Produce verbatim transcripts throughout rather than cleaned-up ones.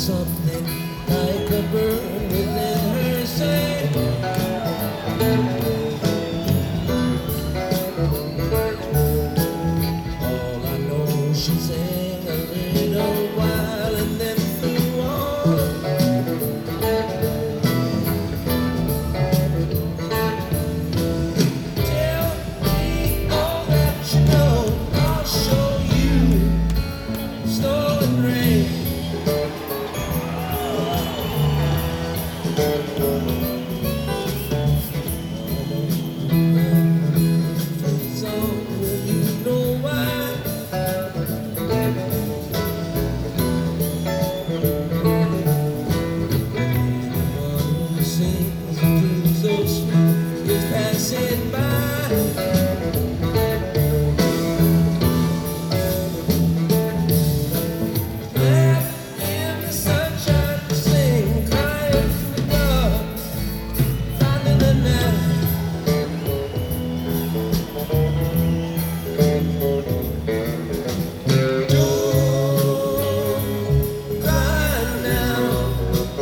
something like a burn within her say. All I know, she sang a little while and then flew on. Tell me all that you know, I'll show you snow and rain. Passing by, left in the sunshine to sing, crying from the dark, finding the night. Don't cry now.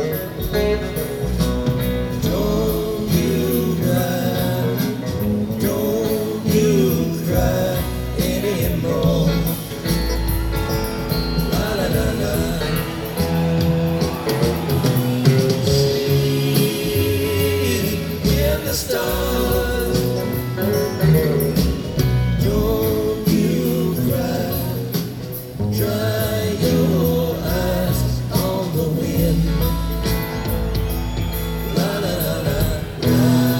Don't you cry. Don't you cry anymore. La la la la. Sleep in the stars. Don't you cry. Dry your eyes on the wind. La la la la.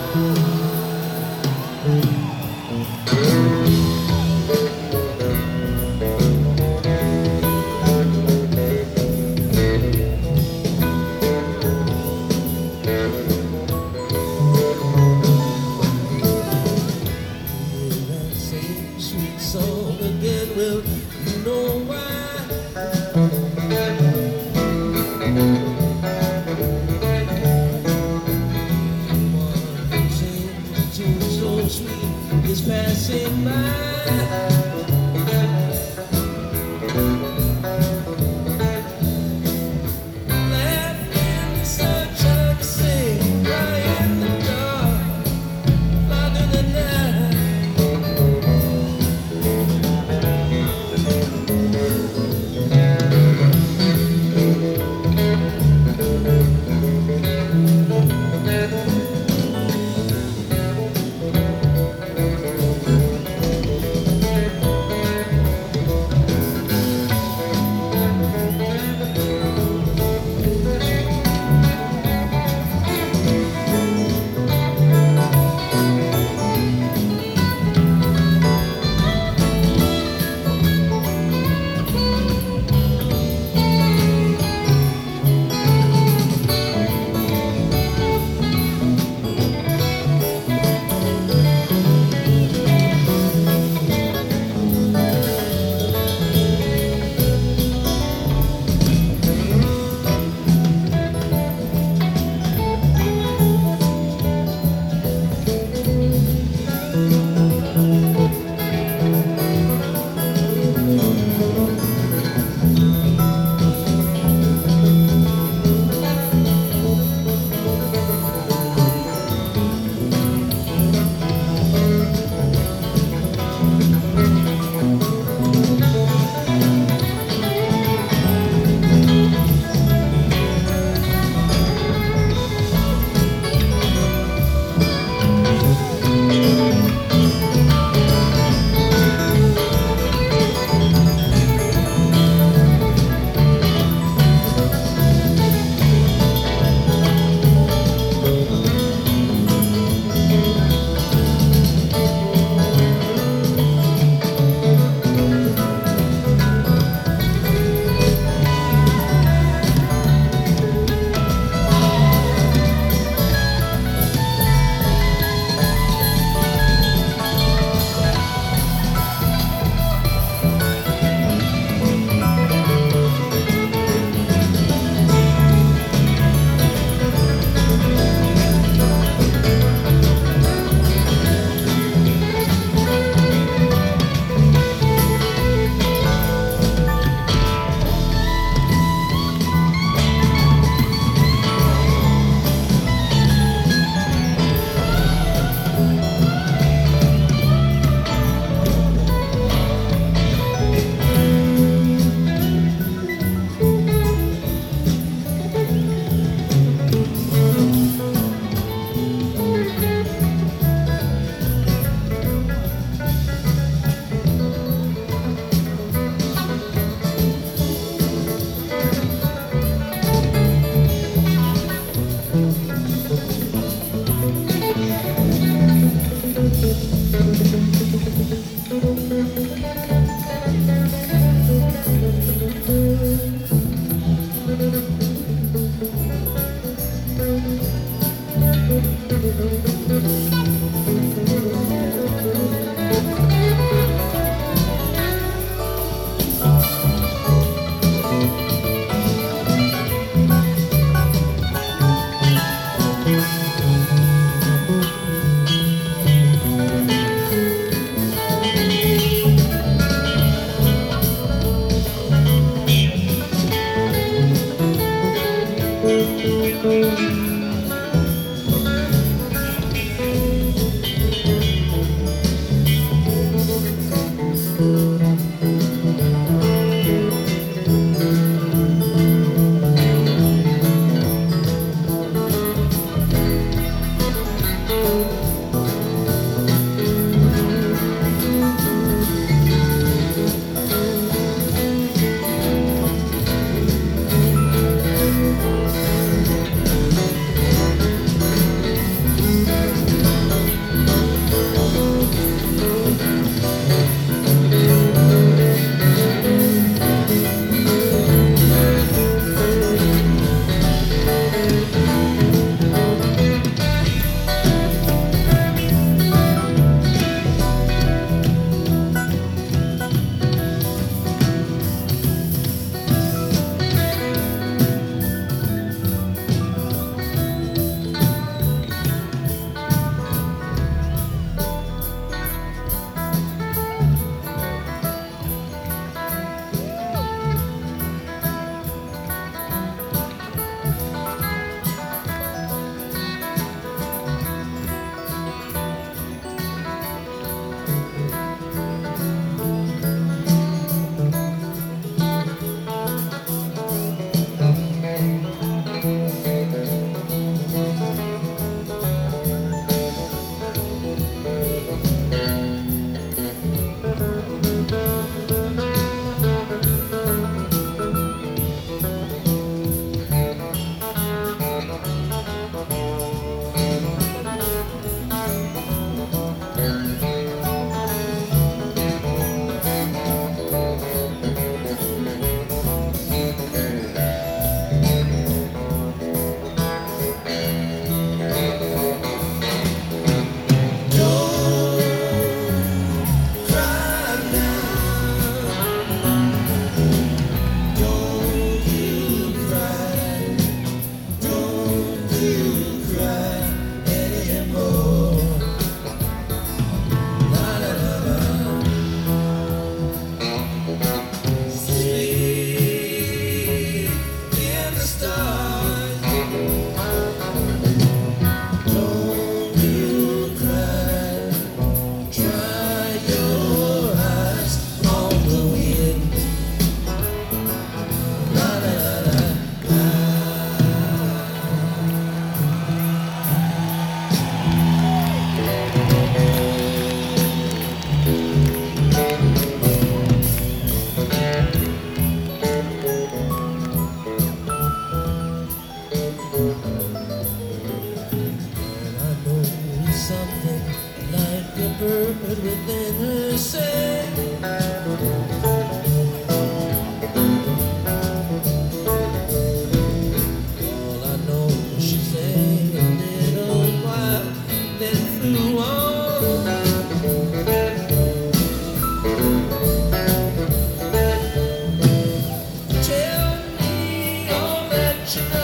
Sweet song again, well, you know why. One sings a tune so sweet is passing by. Left in the sunshine to sing, cry in the dark, finding the night. within herself. All I know, she's a little while, then through on. Tell me all that you know.